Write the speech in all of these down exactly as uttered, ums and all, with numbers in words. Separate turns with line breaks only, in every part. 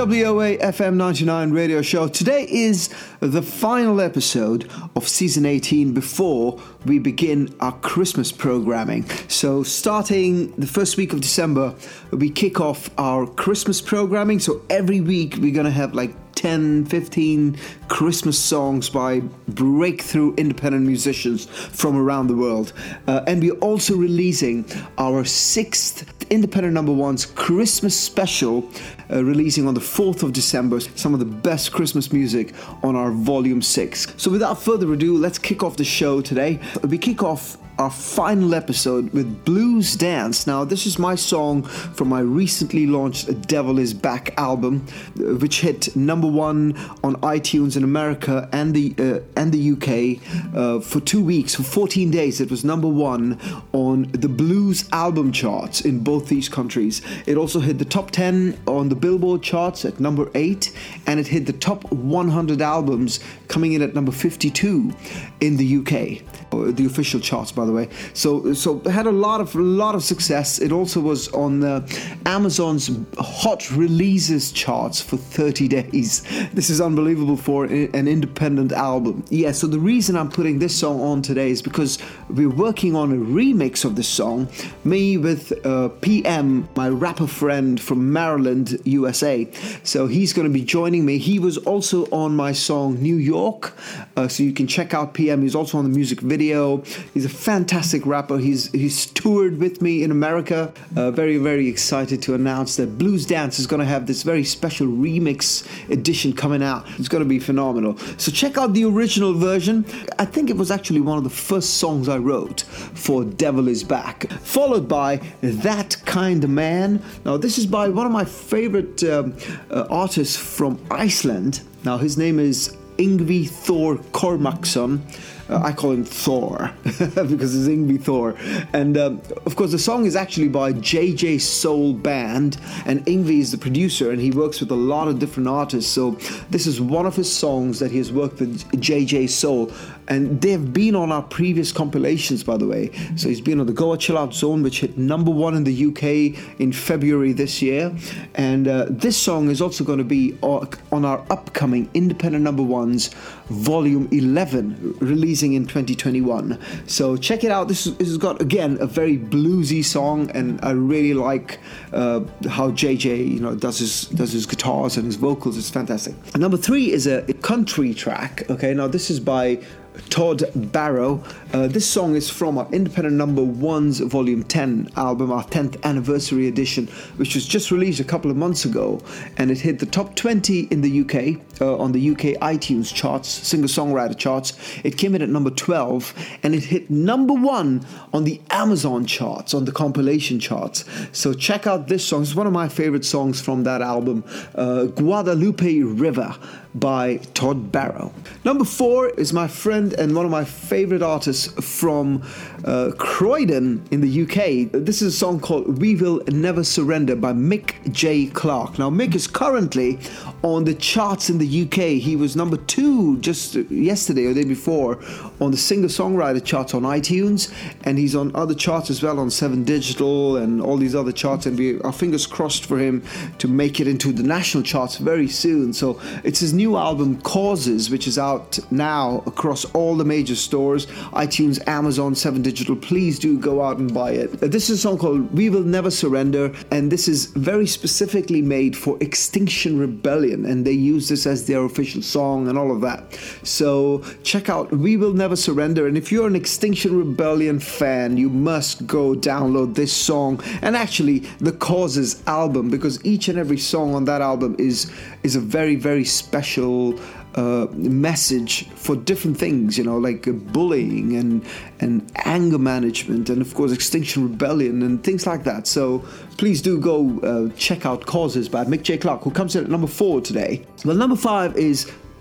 W O A F M ninety-nine radio show. Today is the final episode of season eighteen before we begin our Christmas programming. So starting the first week of December, we kick off our Christmas programming. So every week we're going to have like ten, fifteen Christmas songs by breakthrough independent musicians from around the world. Uh, and we're also releasing our sixth Independent Number Ones Christmas special, uh, releasing on the fourth of December, some of the best Christmas music on our Volume six. So without further ado, let's kick off the show today. We kick off our final episode with Blues Dance. Now, this is my song from my recently launched Devil Is Back album, which hit number one on iTunes in America and the uh, and the U K uh, for two weeks, for fourteen days. It was number one on the blues album charts in both these countries. It also hit the top ten on the Billboard charts at number eight, and it hit the top one hundred albums, coming in at number fifty-two in the U K, the official charts, by the way. So, so it had a lot of lot of success. It also was on uh, Amazon's hot releases charts for thirty days. This is unbelievable for an independent album. Yeah. So the reason I'm putting this song on today is because we're working on a remix of this song. Me with uh, P M, my rapper friend from Maryland, U S A. So he's going to be joining me. He was also on my song New York. Uh, so you can check out P M. He's also on the music video. He's a fantastic rapper. He's he's toured with me in America. Uh, very, very excited to announce that Blues Dance is going to have this very special remix edition coming out. It's going to be phenomenal. So check out the original version. I think it was actually one of the first songs I wrote for Devil Is Back, followed by That Kind of Man. Now, this is by one of my favorite um, uh, artists from Iceland. Now, his name is Yngvi Thor Kormaksson. Uh, I call him Thor because it's Yngvi Thor. And um, of course, the song is actually by J J Soul Band, and Yngvi is the producer, and he works with a lot of different artists. So this is one of his songs that he has worked with J J Soul, and they've been on our previous compilations, by the way. So he's been on the Goa Chill Out Zone, which hit number one in the U K in February this year. And uh, this song is also going to be on our upcoming Independent Number Ones Volume eleven, releasing in twenty twenty-one. So check it out. This, is, this has got, again, a very bluesy song, and I really like uh, how J J, you know, does his does his guitars and his vocals. It's fantastic. And number three is a, a country track. Okay, now this is by Todd Barrow. Uh, this song is from our Independent Number Ones Volume ten album, our tenth anniversary edition, which was just released a couple of months ago, and it hit the top twenty in the U K, uh, on the U K iTunes charts, singer-songwriter charts. It came in at number twelve, and it hit number one on the Amazon charts, on the compilation charts. So check out this song. It's one of my favorite songs from that album, uh, Guadalupe River by Todd Barrow. Number four is my friend and one of my favorite artists from uh, Croydon in the U K. This is a song called We Will Never Surrender by Mick J. Clarke. Now, Mick is currently on the charts in the U K. He was number two just yesterday or the day before on the singer-songwriter charts on iTunes, and he's on other charts as well, on Seven Digital and all these other charts, and we are fingers crossed for him to make it into the national charts very soon. So it's his new album Causes, which is out now across all the major stores, iTunes, Amazon, Seven Digital. Please do go out and buy it. This is a song called We Will Never Surrender, and this is very specifically made for Extinction Rebellion, and they use this as their official song and all of that. So check out We Will Never Surrender, and if you're an Extinction Rebellion fan, you must go download this song and actually the Causes album, because each and every song on that album is is a very, very special uh, message for different things, you know, like uh, bullying and and anger management, and of course Extinction Rebellion and things like that. So please do go uh, check out Causes by Mick J. Clarke, who comes in at number four today. Well, number five is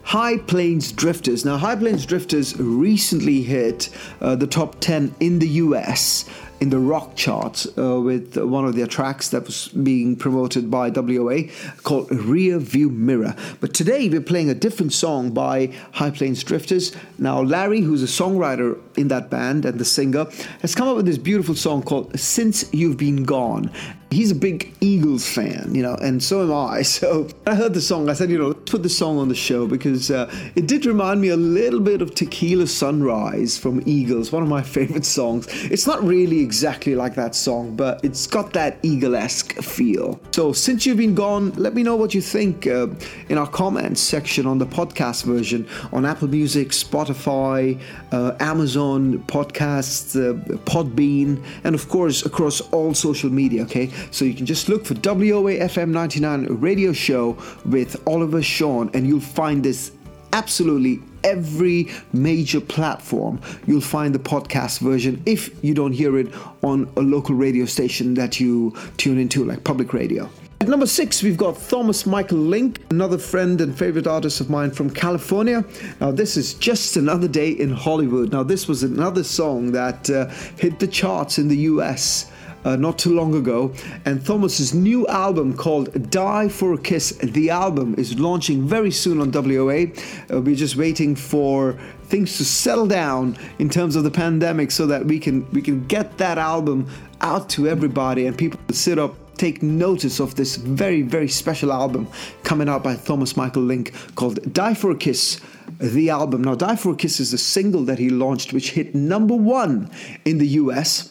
High Plains Drifters. Now, High Plains Drifters recently hit uh, the top ten in the U S in the rock charts uh, with one of their tracks that was being promoted by W O A called Rear View Mirror. But today we're playing a different song by High Plains Drifters. Now, Larry, who's a songwriter in that band and the singer, has come up with this beautiful song called Since You've Been Gone. He's a big Eagles fan, you know, and so am I. So I heard the song. I said, you know, let's put the song on the show because uh, it did remind me a little bit of Tequila Sunrise from Eagles, one of my favorite songs. It's not really exactly like that song, but it's got that Eagle-esque feel. So Since You've Been Gone, let me know what you think uh, in our comments section on the podcast version on Apple Music, Spotify, uh, Amazon Podcasts, uh, Podbean, and of course across all social media, okay? So you can just look for W O A F M ninety-nine radio show with Oliver Sean, and you'll find this absolutely every major platform. You'll find the podcast version if you don't hear it on a local radio station that you tune into, like public radio. At number six, we've got Thomas Michael Link, another friend and favorite artist of mine from California. Now, this is Just Another Day in Hollywood. Now, this was another song that uh, hit the charts in the U S Uh, not too long ago, and Thomas's new album called Die for a Kiss, the album is launching very soon on W O A. Uh, we're just waiting for things to settle down in terms of the pandemic so that we can we can get that album out to everybody and people to sit up, take notice of this very, very special album coming out by Thomas Michael Link called Die for a Kiss, the album. Now, Die for a Kiss is a single that he launched which hit number one in the U S.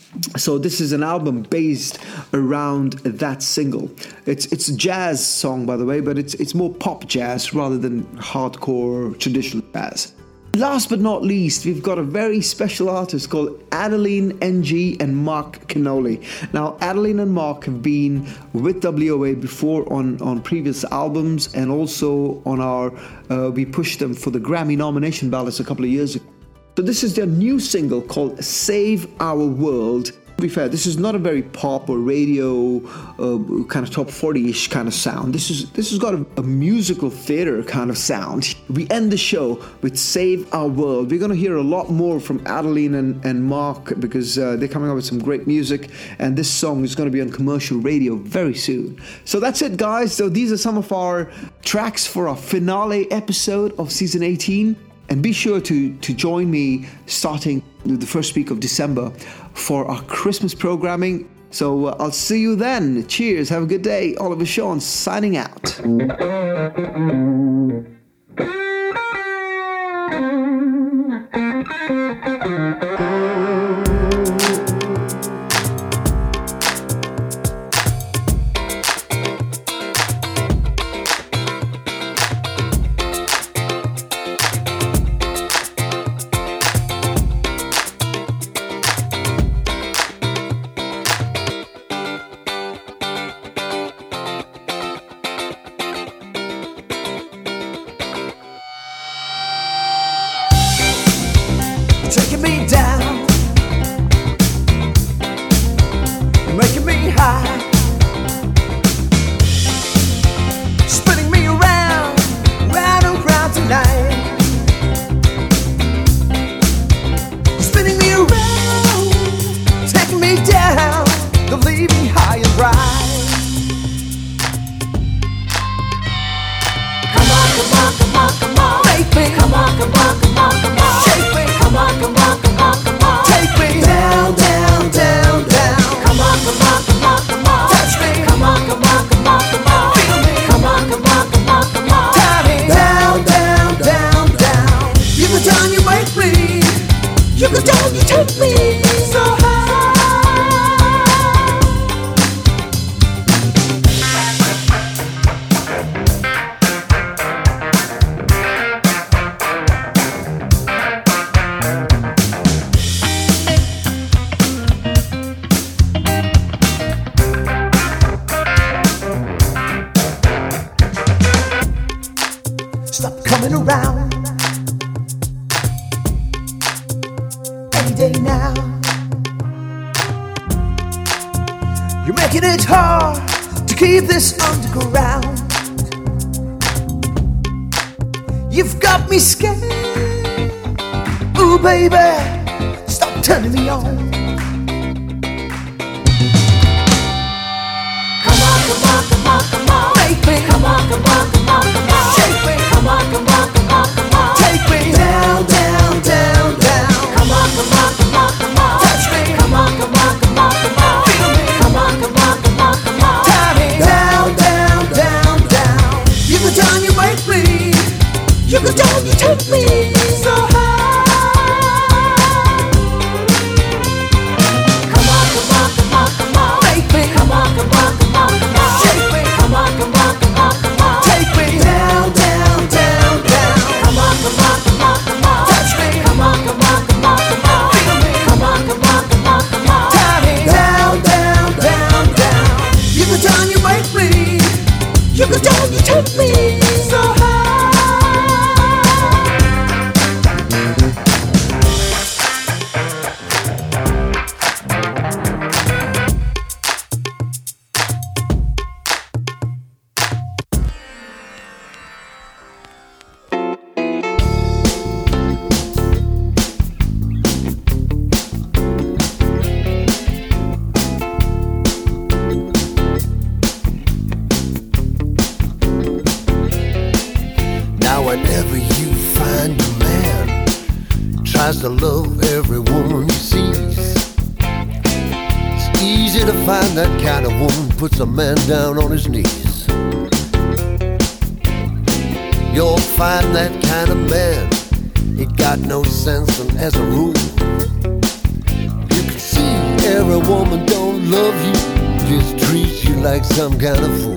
So this is an album based around that single. It's it's a jazz song, by the way, but it's it's more pop jazz rather than hardcore traditional jazz. Last but not least, we've got a very special artist called Adeline N G and Mark Canoli. Now, Adeline and Mark have been with W O A before on, on previous albums, and also on our, uh, we pushed them for the Grammy nomination ballots a couple of years ago. So this is their new single called Save Our World. To be fair, this is not a very pop or radio uh, kind of top forty-ish kind of sound. This is this has got a, a musical theater kind of sound. We end the show with Save Our World. We're going to hear a lot more from Adeline and, and Mark because uh, they're coming up with some great music, and this song is going to be on commercial radio very soon. So that's it, guys. So these are some of our tracks for our finale episode of season eighteen. And be sure to, to join me starting the first week of December for our Christmas programming. So uh, I'll see you then. Cheers. Have a good day. Oliver Sean signing out.
Taking me down, making me high, spinning me around, round and round tonight, spinning me around, taking me down, don't leave me high and dry. Come on, come on, come on, come on, take me. Come on, come on, come on, come on, shake me. Come on, come on, come on, come on, take me down, down, down, down. Come on, come on, come on, come on, touch me. Come on, come on, come on, come on, feel me. Come on, come on, come on, come on, tie me down, down, down, down. You go down, you make me. You go down, you take me so high. Stop coming around any day now. You're making it hard to keep this underground. You've got me scared. Ooh, baby, stop turning me on. Come on, come on, come on, come on. Take me. Come on, come on, come on, come on. Shake me. Come on, come on, come on, come on. Take me down, down, down, down. Come on, come on, come on, come on. Touch me. Come on, come on, come on, come on. Feel me. Come on, come on, come on, come on. Tie me down, down, down, down. You go down, you make me. You go down, you take me so high. Come on, come on, come on, come on. Make me. Come on, come on, come on, come on. Shake me. Come on, come on, come on, come on. Take me down, down, down, down. Come on, come on, come on, come on. Touch me. Come on, come on, come on, come on. Feel me. Come on, come on, come on, come on. Tie me down, down, down, down. You go down, you make me. You go down, you take me so high.
Whenever you find a man tries to love every woman he sees, it's easy to find that kind of woman puts a man down on his knees. You'll find that kind of man, he got no sense, and as a rule you can see every woman don't love you, just treats you like some kind of fool.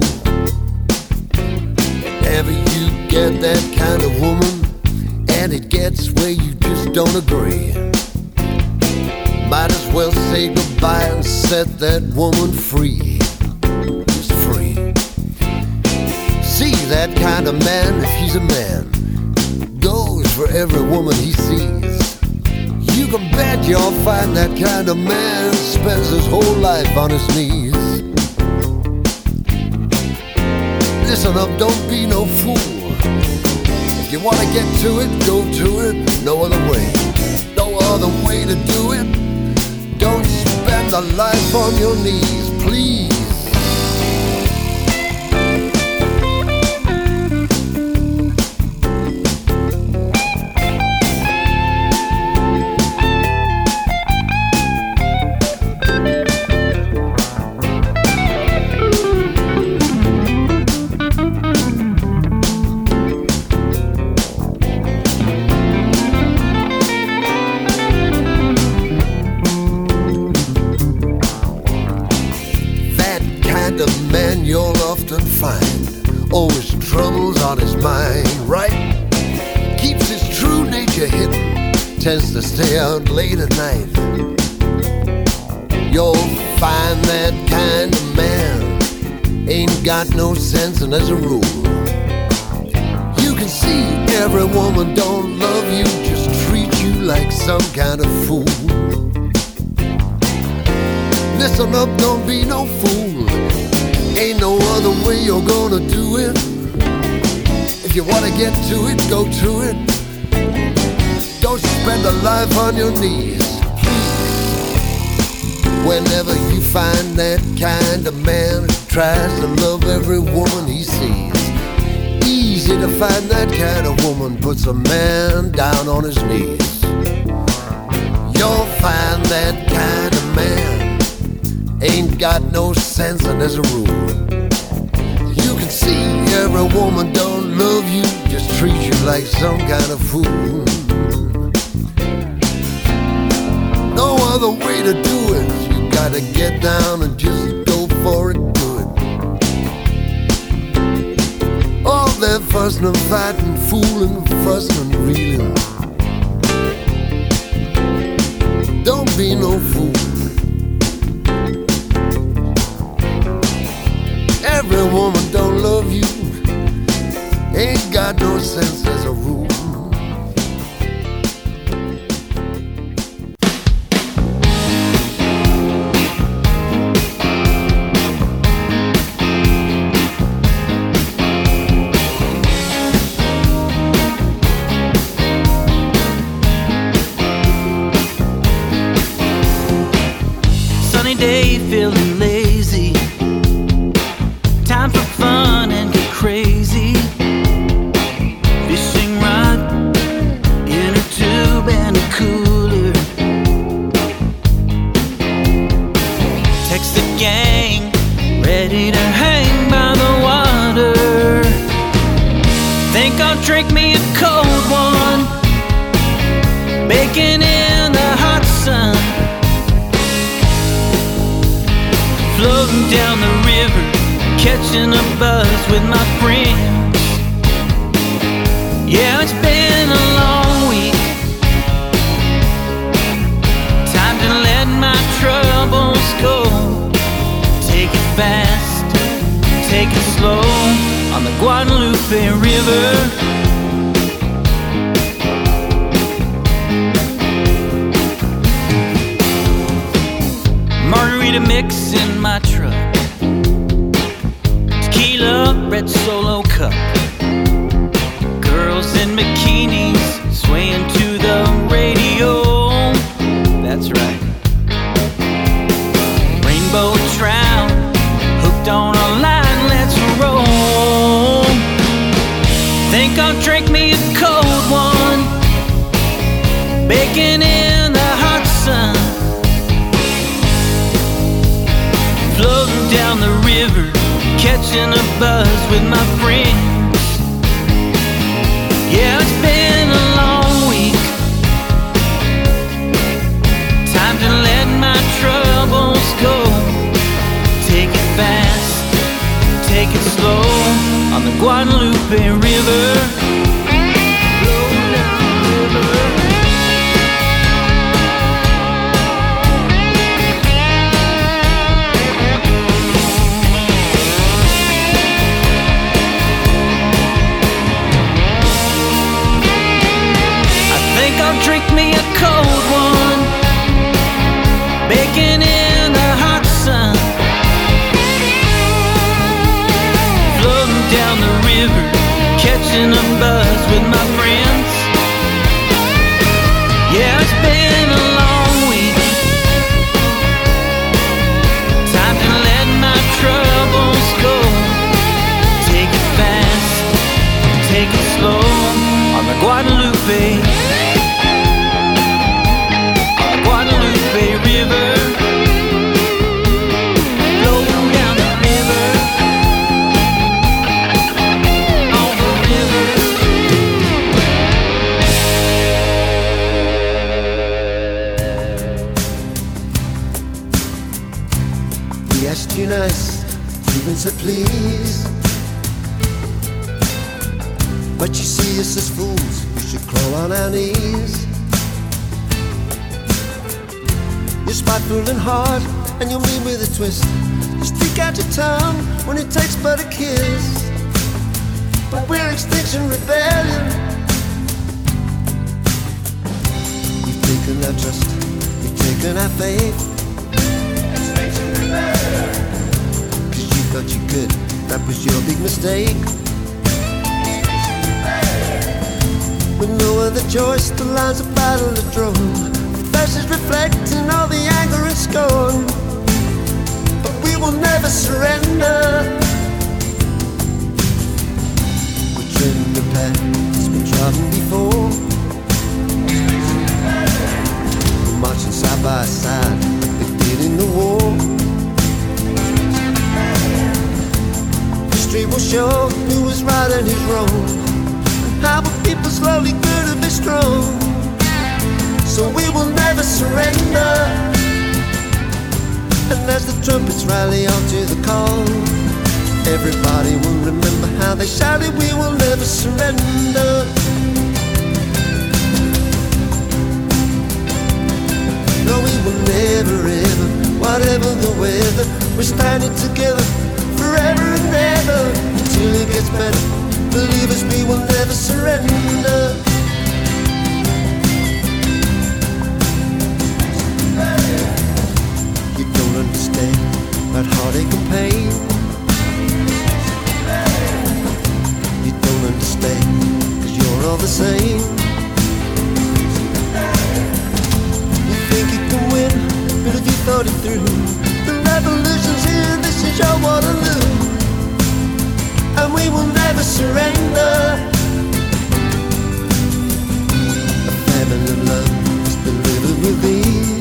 Whenever you get that kind of woman, and it gets where you just don't agree, might as well say goodbye and set that woman free. Just free. See that kind of man, if he's a man, goes for every woman he sees. You can bet you'll find that kind of man spends his whole life on his knees. Listen up, don't be no fool. If you wanna get to it, go to it. No other way, no other way to do it. Don't spend a life on your knees, please. You'll often find always troubles on his mind, right? Keeps his true nature hidden, tends to stay out late at night. You'll find that kind of man ain't got no sense, and as a rule you can see every woman don't love you, just treat you like some kind of fool. Listen up, don't be no fool. Ain't no other way you're gonna do it. If you wanna get to it, go to it. Don't spend a life on your knees, please. Whenever you find that kind of man who tries to love every woman he sees, easy to find that kind of woman puts a man down on his knees. You'll find that kind of man ain't got no sense, and as a rule you can see every woman don't love you, just treat you like some kind of fool. No other way to do it, you gotta get down and just go for it, do it. All that fussing and fighting, fooling, fussing and reeling, don't be no fool. Every woman don't love you, ain't got no sense as a rule.
cold one, baking in the hot sun, floating down the river, catching a buzz with my friends. Yeah, it's been a long week, time to let my troubles go. Take it fast, take it slow, on the Guadalupe River. Margarita mix in my truck, tequila, red Solo cup, girls in bikinis swaying to the radio. That's right. Rainbow trout, hooked on a line, let's roll. Think I'll drink me a cold one, baking in the hot sun, floating down the river, catching a buzz with my friends. Yeah, it's been a long week, time to let my troubles go. Take it fast, take it slow, on the Guadalupe River. Flow down the river. Drink me a cold one, baking in the hot sun, floating down the river, catching a buzz with my friends. Yeah, it's been a long week, time to let my troubles go. Take it fast, take it slow, on the Guadalupe. River, flow down the river, on the river.
We asked you nice, even said please, but you see us as fools, we should crawl on our knees. You're spiteful and hard, and you'll mean with a twist. You stick out your tongue when it takes but a kiss. But we're Extinction Rebellion. You've taken our trust, you've taken our faith. Extinction Rebellion. Cause you thought you could, that was your big mistake. With no other choice, the lines of battle are drawn. Faces reflecting all the anger and scorn, but we will never surrender. We're treading the path that's been trodden before. We're marching side by side like they did in the war. History will show who was right and who's wrong, and how the people slowly grew to be strong. So we will never surrender. And as the trumpets rally out to the call, everybody will remember how they shouted, we will never surrender. No, we will never ever, whatever the weather, we're standing together forever and ever, until it gets better. Believe us, we will never surrender. Understand about heartache and pain. You don't understand, cause you're all the same. You think you can win, but have you thought it through? The revolution's here, this is your Waterloo, and we will never surrender. A famine of love is delivered with ease.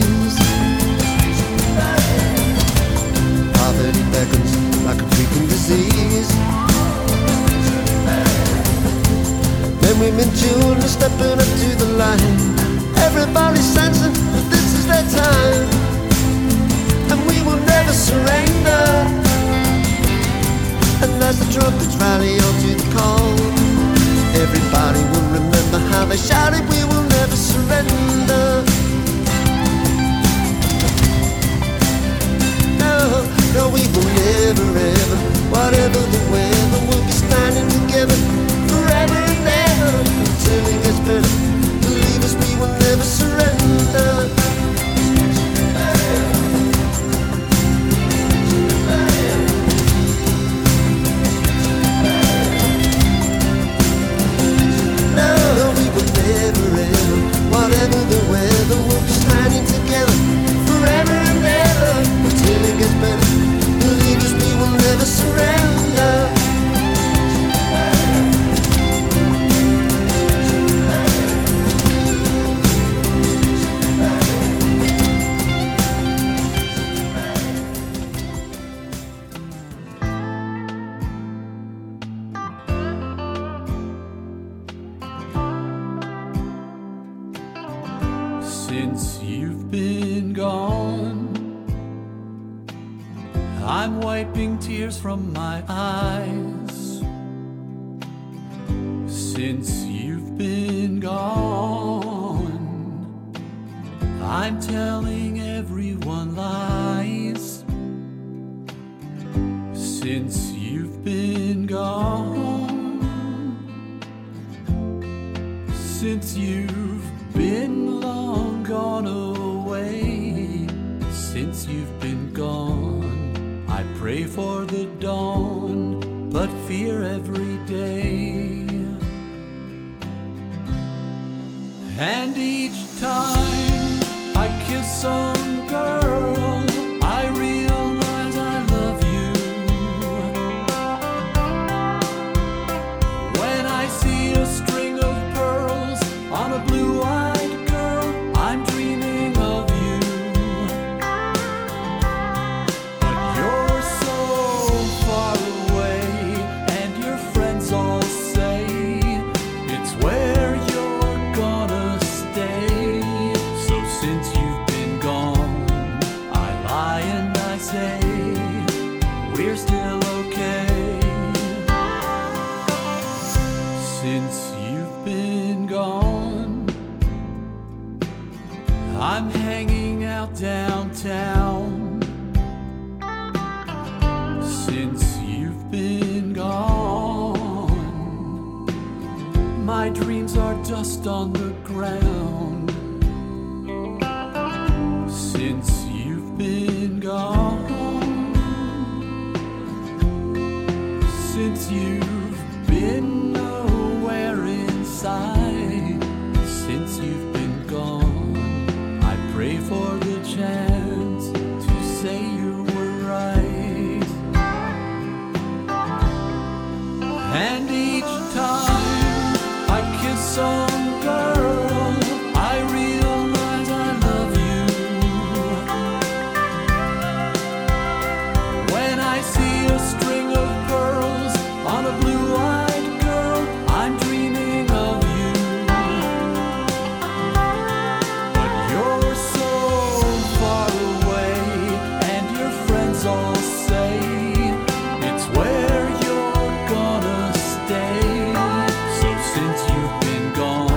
Poverty beckons like a creeping disease. Men, women, children everyone is stepping up to the line. Everybody's sensing that this is their time, and we will never surrender. And as the trumpets rally on to the call, everybody will remember how they shouted, we will never surrender. No, no, we will never ever, whatever the weather, we'll be standing together forever and ever until it gets better. Believe us, we will never surrender. Whatever the weather, we'll be standing together forever and ever until it gets better. Believe us, we will never surrender.
Since you've been gone, I'm wiping tears from my eyes. Since you've been gone, I'm telling everyone lies. Since you've been gone, since you've been long gone away, since you've been gone, I pray for the dawn, but fear every day. And each time I kiss some girl, I realize I love you. When I see a string of pearls on a blue-eyed girl, I'm dreaming of you. But you're so far away, and your friends all say it's where you're gonna stay. So since you've been gone, I lie and I say we're still okay. Since you've been gone, I'm hanging out downtown. Since you've been gone, my dreams are dust on the ground. Since you've been gone, since you've been nowhere inside, since you've been gone, I pray for the chance to say you were right. And each time I kiss some girl, I realize I love you. When I see a string of pearls on a blue-eyed girl, I'm dreaming of you. But you're so far away, and your friends all say it's where you're gonna stay. So since you've been gone,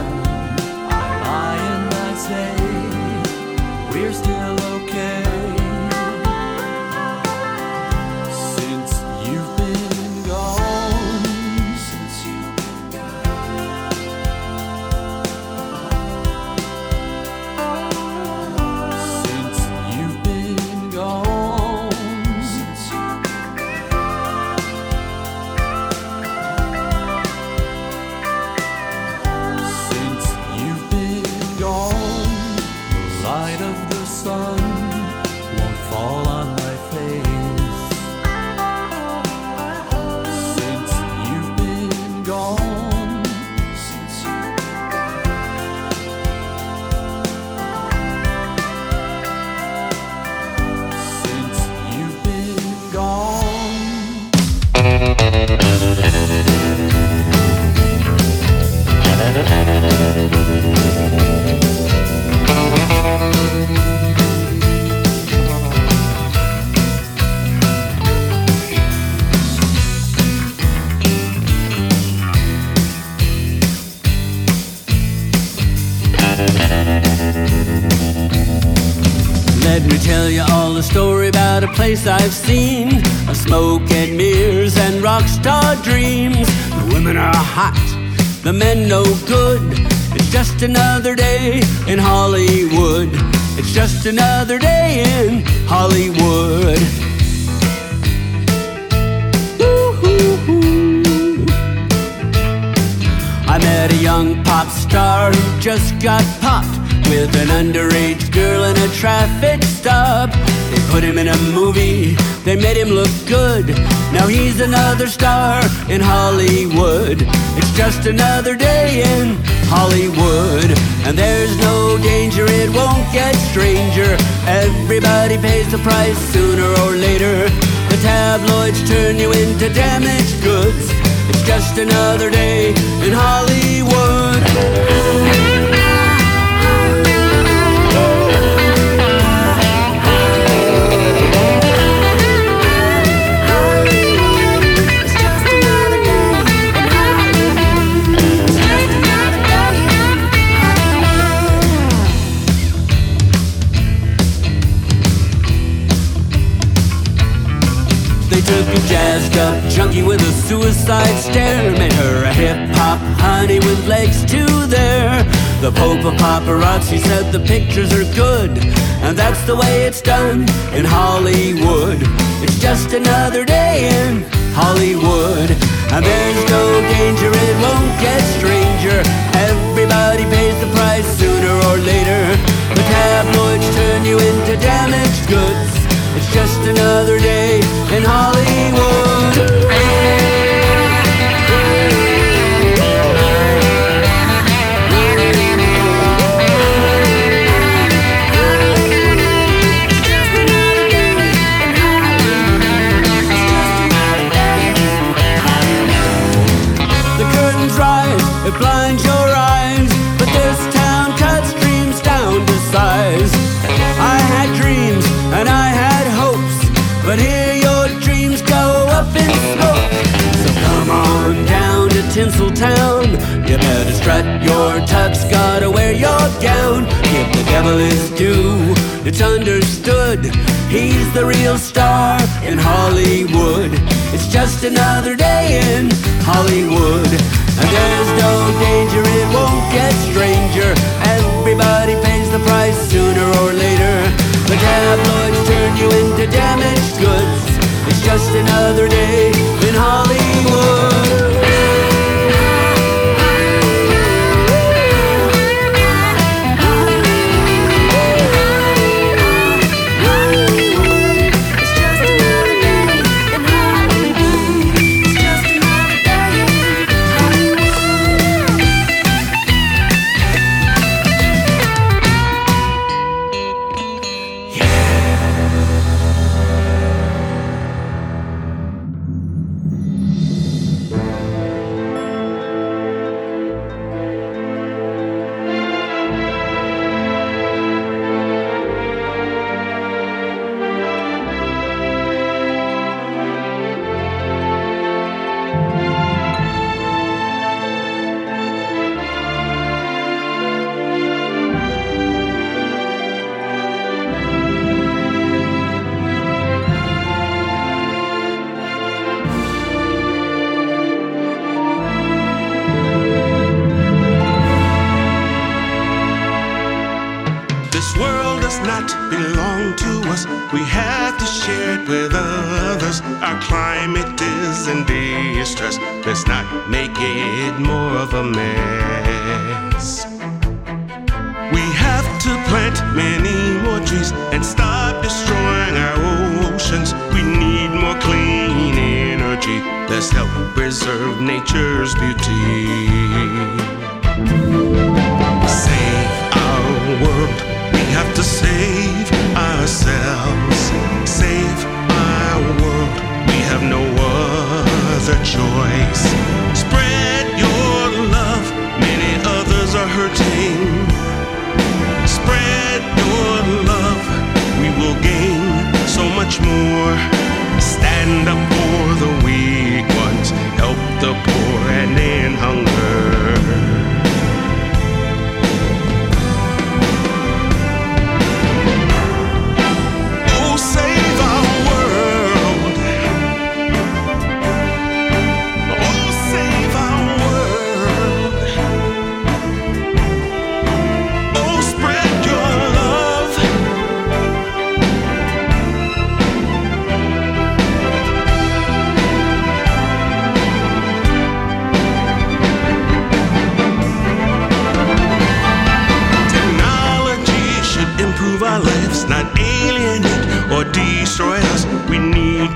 Let me tell you all the story about a place I've seen. A smoke and mirrors and rock star dreams. The women are hot, the men no good. It's just another day in Hollywood. It's just another day in Hollywood. I met a young pop star who just got popped with an underage girl in a traffic stop. They put him in a movie, they made him look good. Now he's another star in Hollywood. It's just another day in Hollywood. And there's no danger, it won't get stranger. Everybody pays the price sooner or later. The tabloids turn you into damaged goods. It's just another day in Hollywood. Took a jazzed up junkie with a suicide stare. Made her a hip-hop honey with legs to there. The Pope of paparazzi said the pictures are good, and that's the way it's done in Hollywood. It's just another day in Hollywood. And there's no danger, it won't get stranger. Everybody pays the price sooner or later. The tabloids turn you into damaged goods. It's just another day in Hollywood. The curtains rise, it blinds your eyes, but this town cuts dreams down to size. I had dreams and I had hopes, but here your dreams go up in smoke. So come on down to Tinseltown. You better strut your tux, gotta wear your gown. Give the devil his due, it's understood. He's the real star in Hollywood. It's just another day in Hollywood. And there's no danger, it won't get stranger. Everybody pays the price sooner or later. The tabloids turn you into damaged goods. It's just another day in Hollywood.
We have to share it with others. Our climate is in distress. Let's not make it more of a mess. We have to plant many more trees and stop destroying our oceans. We need more clean energy. Let's help preserve nature's beauty. Save our world. We have to save ourselves. Save our world. We have no other choice. Spread your love. Many others are hurting. Spread your love. We will gain so much more. Stand up for the weak ones. Help the poor and end hunger.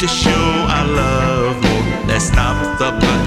to show our love more. Let's stop the